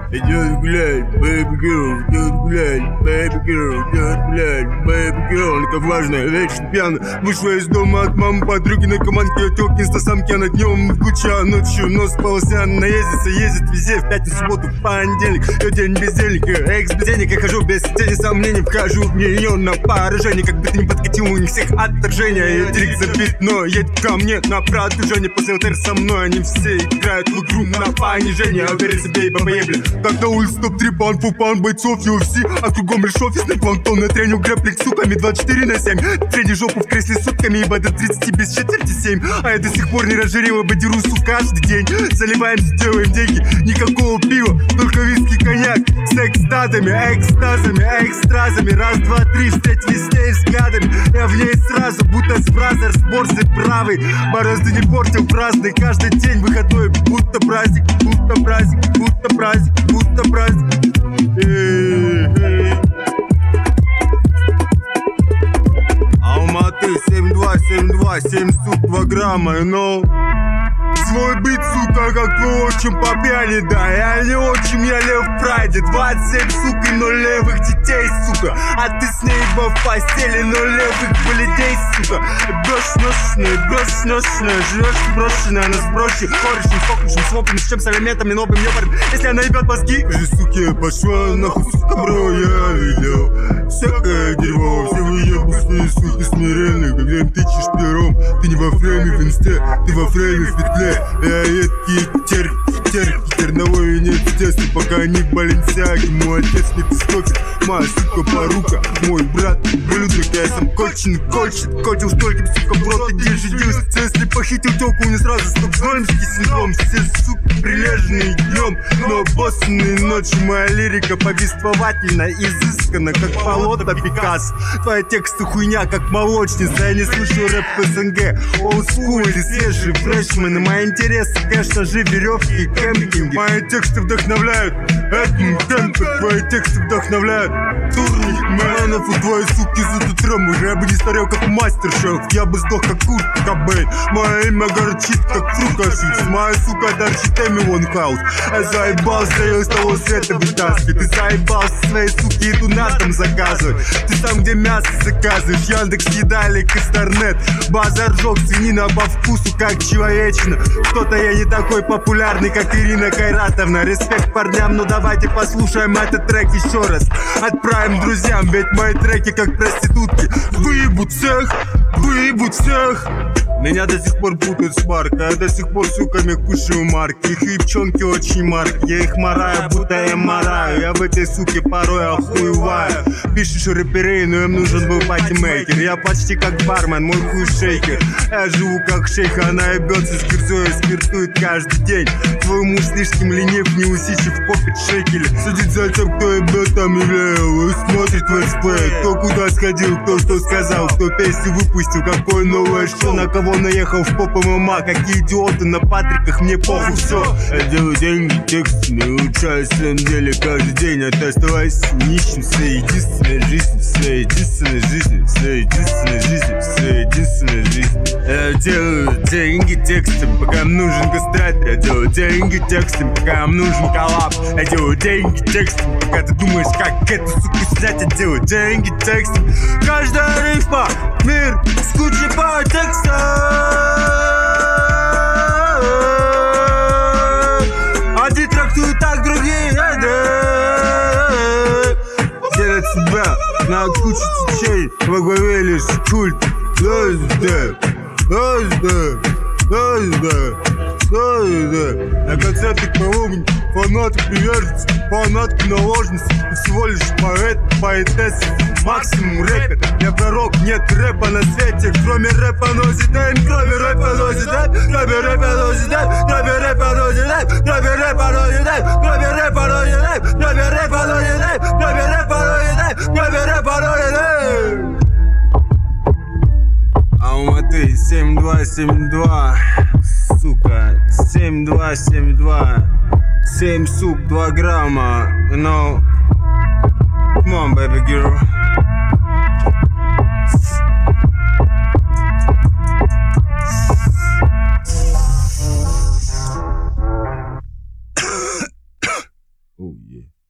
Идет гулять, baby girl, идет гулять, baby girl, идет гулять, baby girl. Она как важная, вечно пьяна. Вышла из дома от мамы, подруги, наркоманки, отёк, инстасамки. Она днем в Гуччи, а ночью нос полося. Наездится, ездит везде, в пятницу, субботу, в понедельник. Её день бездельника, экс-бездельник. Я хожу без тени сомнений, вхожу в неё на поражение. Как бы ты не подкатил, у них всех отторжения. Её директ забит, но едет ко мне на продвижение. После ЛТР со мной они все играют в игру на понижение. Уверен себе и побоебли. Как на улице топ-3 паунд, фу-паунд бойцов UFC. А кругом лишь офисный планктон. На тренинг грэплинг суками 24/7. Трени жопу в кресле сутками, ибо до 30 без четверти 7. А я до сих пор не разжирела, бодерусу каждый день. Заливаемся, делаем деньги, никакого пива, только виски, коньяк. С экстазами, экстазами, экстразами. Раз, два, три, встретились с ней взглядами. Я в ней сразу, будто с Бразерс, борсы правый. Борозды не портил праздный, каждый день выходной, будто праздник, будто праздник, будто праздник, будто праздник. Алматы 7272, 7 сук 2 грамма, you know. Свой быт, сука, как твой отчим по пьяни, да. Я не отчим, я лев в прайде. 27, сука, и 0 левых детей, сука. А ты с ней в постели, 0 левых болидей, сука. Брошенная, живешь брошенная, она сброши. Короче, фокусом, свопом, с чем с элементами новым ёбарем. Если она ебет мозги, скажи, суки, пошла нахуй, сука, бро, я видел всякое дерьмо, все вы ебусные, суки, смиренные. Когда им тычешь пером, ты не во фрейме в инсте, ты во фрейме в петле. Я едкий терки, терновой нет в детстве, пока они в Баленсиаге. Мой отец не пистокер, моя сука порука. Мой брат блюдник, я сам кольчик, котил стольким, сука, в рот иди жидился. Если похитил тёлку, не сразу стокгольмский синдром. Все, сука, прилежные днем, но боссные ночью. Моя лирика повествовательна, изысканна, как полотна Пикассо. Твои тексты хуйня, как молочница. Я не слышу рэп СНГ, олдскул или свежий фрешмены. Мои интересы, конечно же, веревки и кемпинги. Мои тексты вдохновляют этим темпом. Твои тексты вдохновляют турник мэнов. У твоей суки за утром уже я бы не старел, как мастер-шеф. Я бы сдох, как Курт Кобейн. Мое имя горчит, как фрукашит. Моя сука торчит Эми Уайнхаус. Я заебался ее с того света вытаскивать. Ты заебался своей суки еду на дом заказывать. Ты там, где мясо заказываешь, Яндекс еда или Косторнет. Базар жёг, свинина по вкусу, как человечина. Что-то я не такой популярный, как Ирина Кайратовна. Респект парням, но давайте послушаем этот трек еще раз. Отправим друзьям, ведь мои треки как проститутки. Выебут всех, выебут всех. Меня до сих пор путают с Маркой. Я до сих пор суками кушаю марки. Их репчонки очень марки. Я их мараю, будто я мараю. Я в этой суке порой охуеваю. Пишешь рэперей, но им нужен был патимейкер. Я почти как бармен, мой хуй шейкер. Я живу как шейх, она ебется с кирзой и спиртует каждый день. Твой муж слишком ленив, не усищив попить шекели. Судит за тем, кто ебет там являю. И смотрит в летсплей, кто куда сходил, кто что сказал, кто песню выпустил, какое новое что, на кого наехал в поп ММА. Какие идиоты на патриках, мне похуй все. Я делаю деньги текстами, улучшаю в своем деле каждый день. А ты оставайся нищим в своей единственной жизни, в своей единственной жизни, в своей единственной жизни, в своей единственной жизни. Я делаю деньги текстами, пока им нужен гастратор. Я делаю деньги текстами, пока им нужен коллаб. Я делаю деньги текстами, пока ты думаешь, как эту суку снять. Я делаю деньги текстами. Каждая рифма — мир с кучей подтекста. Один трактует так, другие нет. Делят себя на кучу течей, во главе лишь культ. На концерты поломни, фанаты приверженцы, фанатки наложницы. Ты всего лишь поэт, поэтесса, максимум рэпер. Я пророк, нет рэпа на свете, кроме рэпа нозиден, кроме рэпа нозиден, кроме рэпа нозиден, кроме рэпа нозиден, кроме рэпа нозиден, кроме рэпа нозиден, кроме рэпа нозиден, кроме рэпа нозиден, кроме рэпа нозиден. Алматы 7272, сука, 7272, 7 сук 2 грамма, no, come on baby girl. Оу, е.